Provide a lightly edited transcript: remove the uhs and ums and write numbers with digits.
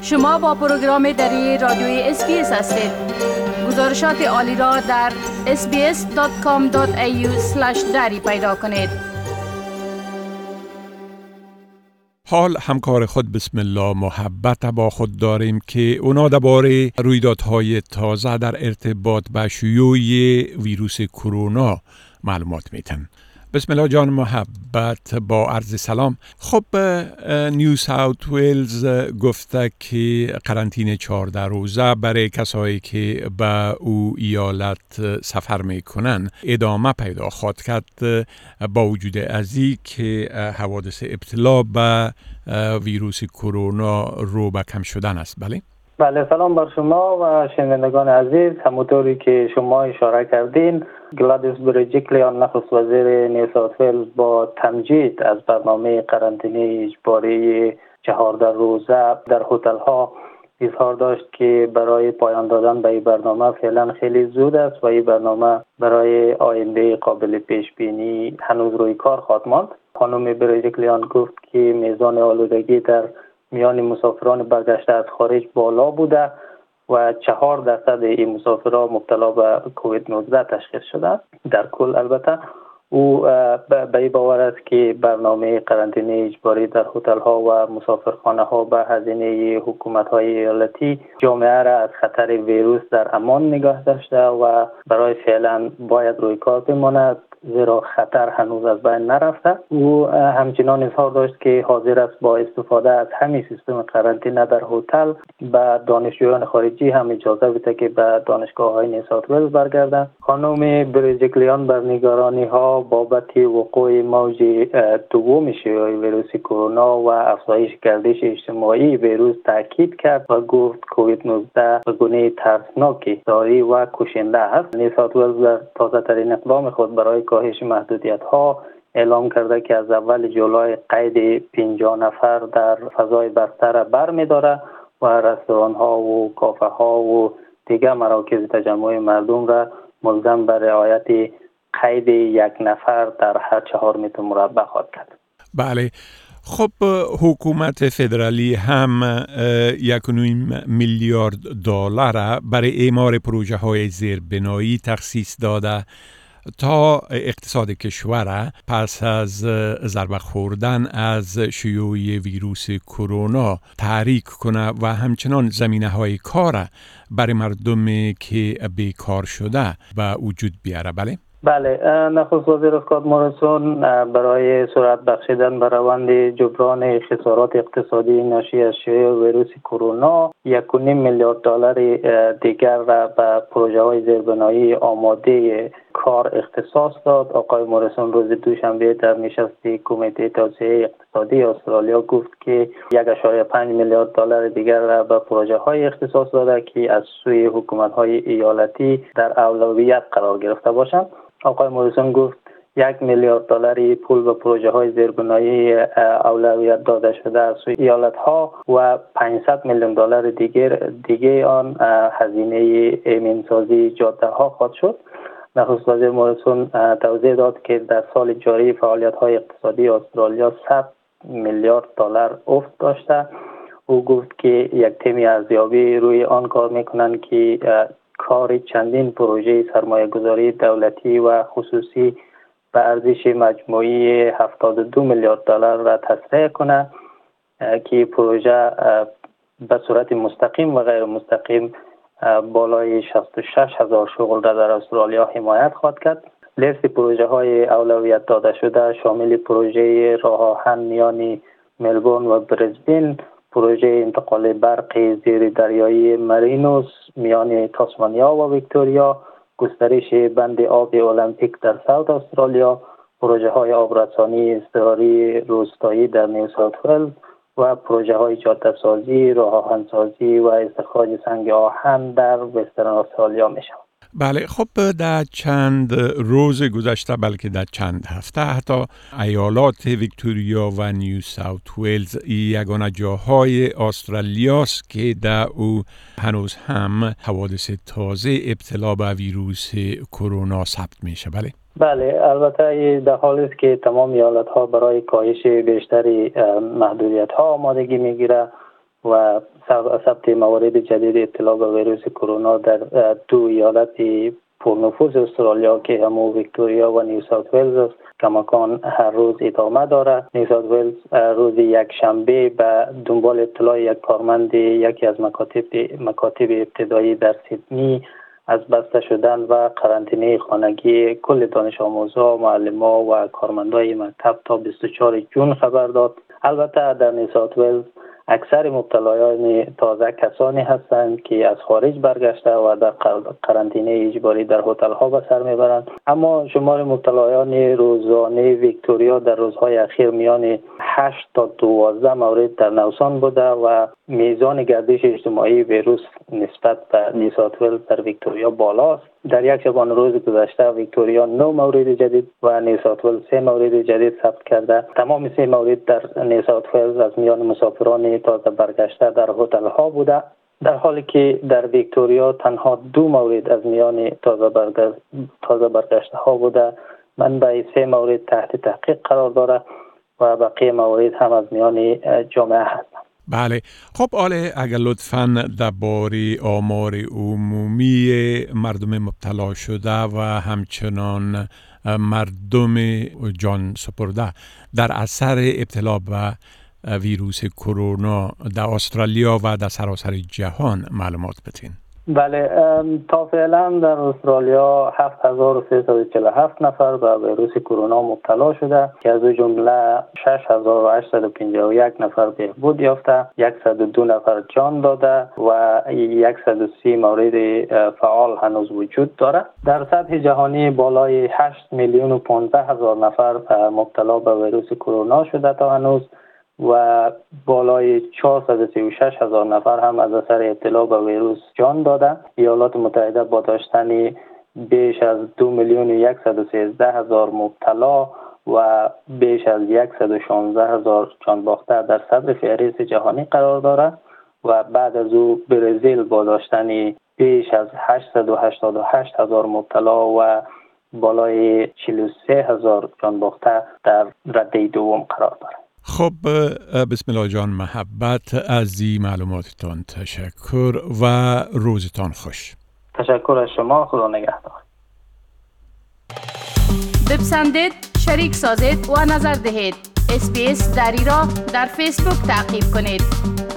شما با پروگرام دری رادیوی اسپیس هستید. گزارشات عالی را در sbs.com.au/dari پیدا کنید. حال همکار خود بسم الله محبت با خود داریم که اونا درباره رویدادهای تازه در ارتباط با شیوع ویروس کرونا معلومات میتن. بسم الله جان محبت، با عرض سلام. خب نیو ساوت ویلز گفته که قرنطینه 14 روزه برای کسایی که به او ایالت سفر میکنن ادامه پیدا خواهد کرد، با وجود ازی که حوادث ابتلا به ویروس کرونا رو به کم شدن است. بله، سلام بر شما و شنوندگان عزیز. همونطوری که شما اشاره کردین، گلادیس بریجیکلیان نخست وزیر نیو ساوت ویلز با تمجید از برنامه قرنطینه اجباری 14 روزه در هتل ها اظهار داشت که برای پایان دادن به این برنامه فعلا خیلی زود است و این برنامه برای آینده قابل پیش بینی هنوز روی کار خواهد ماند. خانم بریجیکلیان گفت که میزان آلودگی در میان مسافران برگشته از خارج بالا بوده و 4% این مسافران مبتلا به کووید 19 تشخیص شده در کل. البته او به این باور است که برنامه قرنطینه اجباری در هتل ها و مسافرخانه ها به هزینه حکومت های ایالتی جامعه را از خطر ویروس در امان نگاه داشته و برای فعلا باید روی کار بماند، زیرا خطر هنوز از بین نرفته. او همچنان اظهار داشت که حاضر است با استفاده از همین سیستم قرنطینه در هتل به دانشجویان خارجی هم اجازه بده که به دانشگاه‌های نیو ساوت ویلز برگردند. خانم بریجیکلیان بر نگرانی ها بابت وقوع موج دوم شیوع ویروس کرونا و افزایش گردش اجتماعی ویروس تاکید کرد و گفت کووید 19 به گونه ترسناکی داری و کشنده است. نیو ساوت ویلز در تازه‌ترین اقدام خود برای کاهش محدودیت ها اعلام کرده که از اول جولای قید 50 نفر در فضای بسته را برمی‌داره و رستوران ها و کافه ها و دیگر مراکز تجمع مردم را ملزم به رعایت قید 1 نفر در هر 4 متر مربع خواهد کرد. بله. خب حکومت فدرالی هم 1.5 میلیارد دلار برای اعمار پروژه های زیربنایی تخصیص داده تا اقتصاد کشور پس از ضربه خوردن از شیوع ویروس کرونا تحریک کنه و همچنان زمینه های کار برای مردمی که بیکار شده به وجود بیاره. بله، نخست وزیر اسکات موریسون برای سرعت بخشیدن به روند جبران خسارات اقتصادی ناشی از شیوع ویروس کرونا 1.5 میلیارد دلار دیگر را به پروژه های زیربنایی آماده کار اختصاص داد. آقای موریسون روز دوشنبه در نشست کمیته توسعه اقتصادی استرالیا گفت که 1.5 میلیارد دلار دیگر را به پروژه های اختصاص داده که از سوی حکومت های ایالتی در اولویت قرار گرفته باشند. آقای موریسون گفت 1 میلیارد دلار پول به پروژه های زیربنایی اولویت داده شده از سوی ایالت ها و 500 میلیون دلار دیگه آن هزینه ایمنسازی جاده ها خواهد شد. نخست وزیر موریسون توضیح داد که در سال جاری فعالیت های اقتصادی استرالیا 100 میلیارد دلار افت داشته. او گفت که یک تیم ارزیابی روی آن کار میکنند که کار چندین پروژه سرمایه گذاری دولتی و خصوصی به ارزش مجموعی 72 میلیارد دلار را تسریع کنه که پروژه به صورت مستقیم و غیر مستقیم بالای 66,000 شغل را در استرالیا حمایت خواهد کرد. لیست پروژه های اولویت داده شده شامل پروژه راه آهن میان ملبورن و بریزبین، پروژه انتقال برق زیر دریایی مرینوس میان تاسمانیا و ویکتوریا، گسترش بند آب المپیک در ساوت استرالیا، پروژه های آبرسانی اضطراری روستایی در نیو ساوت ویلز و پروژه های جاده سازی، راه آهن سازی و استخراج سنگ آهن در وسترن استرالیا می شود. بله، خب در چند روز گذشته بلکه در چند هفته حتی ایالات ویکتوریا و نیو ساوت ویلز یگانه جاهای استرالیاست که در او هنوز هم حوادث تازه ابتلا به ویروس کرونا ثبت میشه. بله، البته در حالی است که تمام ایالت ها برای کاهش بیشتری محدودیت ها آمادگی میگیره و ثبت موارد جدید ابتلا به ویروس کرونا در 2 ایالت پرنفوذ استرالیا که همو ویکتوریا و نیو ساوت ولز است کماکان هر روز ادامه داره. نیو ساوت ولز روز یک شنبه به دنبال اطلاع یک کارمند یکی از مکاتب ابتدایی در سیدنی از بسته شدن و قرنطینه خانگی کل دانش آموزها، معلم‌ها و کارمندای مکتب تا 24 جون خبر داد. البته در نیو ساوت ولز اکثر مبتلایان تازه کسانی هستند که از خارج برگشته و در قرنطینه اجباری در هتل‌ها به سر میبرند. اما شمار مبتلایان روزانه ویکتوریا در روزهای اخیر میان 8 تا 12 مورد در نوسان بوده و میزان گردش اجتماعی ویروس نسبت به نیو ساوت ولز در ویکتوریا بالاست. در یک شبانه روز گذشته ویکتوریا 9 مورد جدید و نیو ساوت ولز 3 مورد جدید ثبت کرده. تمام 3 مورد در نیو ساوت ولز از میان مسافران تازه برگشته در هتل‌ها بوده، در حالی که در ویکتوریا تنها 2 مورد از میان تازه برگشته ها بوده. منبع 3 مورد تحت تحقیق قرار داره و بقیه موارد هم از میان جامعه هستند. بله، خب آله اگر لطفاً درباره آمار عمومی مردم مبتلا شده و همچنان مردم جان سپرده در اثر ابتلا به ویروس کرونا در استرالیا و در سراسر جهان معلومات بدین. بله، تا فعلا در استرالیا 7347 نفر به ویروس کرونا مبتلا شده که از جمله 6851 نفر بهبود یافته، 102 نفر جان داده و 130 مورد فعال هنوز وجود دارد. در سطح جهانی بالای 8,015,000 نفر مبتلا به ویروس کرونا شده تا هنوز و بالای 436,000 نفر هم از اثر ابتلا به ویروس جان داده. ایالات متحده با داشتن بیش از 2,113,000 مبتلا و بیش از 116,000 جان باخته در صدر فهرست جهانی قرار دارد و بعد از او برزیل با داشتن بیش از 888,000 مبتلا و بالای 43,000 جان باخته در رده دوم قرار دارد. خب بسم الله جان محبت، از این معلوماتتان تشکر و روزتان خوش. تشکر از شما، خدا نگهدار. بپسندید، شریک سازید و نظر دهید. SBS دری را در فیسبوک تعقیب کنید.